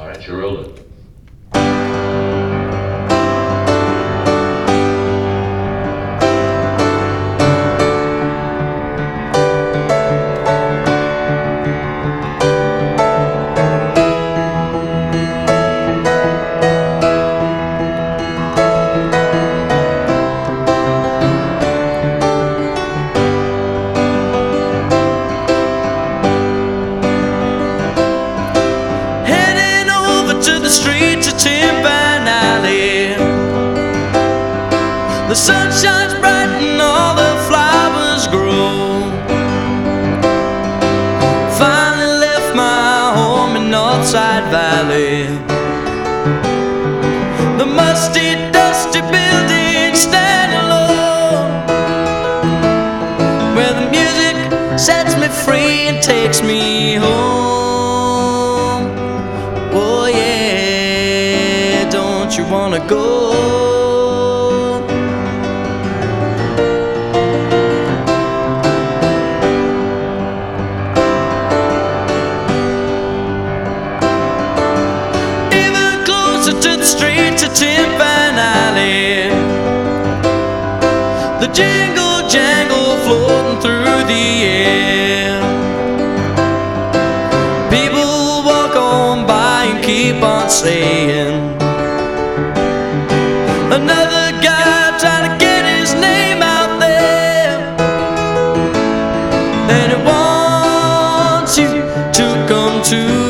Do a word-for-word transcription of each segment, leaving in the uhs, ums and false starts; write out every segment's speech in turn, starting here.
French rolling. The sun shines bright and all the flowers grow. Finally left my home in Northside Valley. The musty, dusty building standing alone, where the music sets me free and takes me home. Oh yeah, don't you wanna go? To the street to Tin Pan Alley, the jingle jangle floating through the air. People walk on by and keep on saying, another guy trying to get his name out there, and he wants you to come too.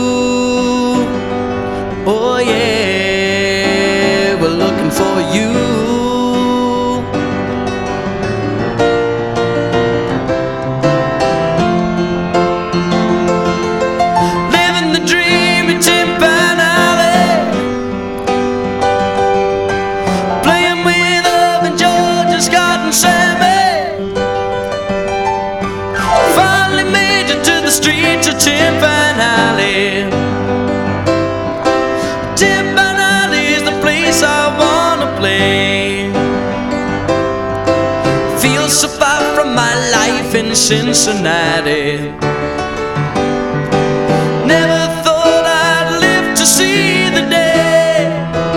Oh yeah, we're looking for you. Living the dream in Tin Pan Alley, playing with Irvin, Georgia, Scott and Sammy. Finally made it to the streets of Tin Pan Alley. Tin Pan Alley is the place I wanna play. Feels so far from my life in Cincinnati. Never thought I'd live to see the day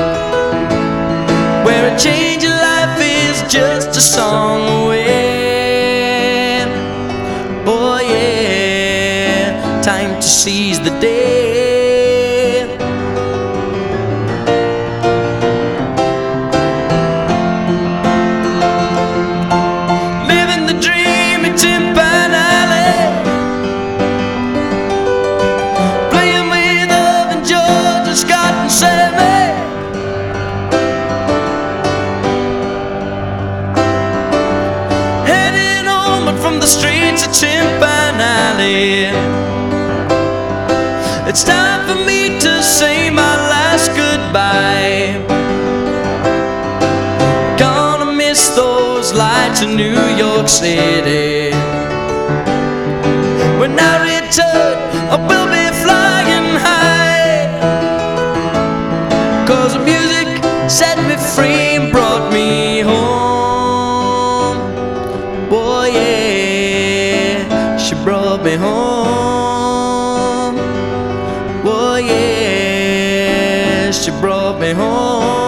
where a change in life is just a song away. Oh yeah, time to seize the day. From the streets of Tin Pan Alley, it's time for me to say my last goodbye. Gonna miss those lights in New York City. When I return, I will be flying high, 'cause the music set me free and brought me home. Oh yeah, she brought me home. Oh yeah, she brought me home.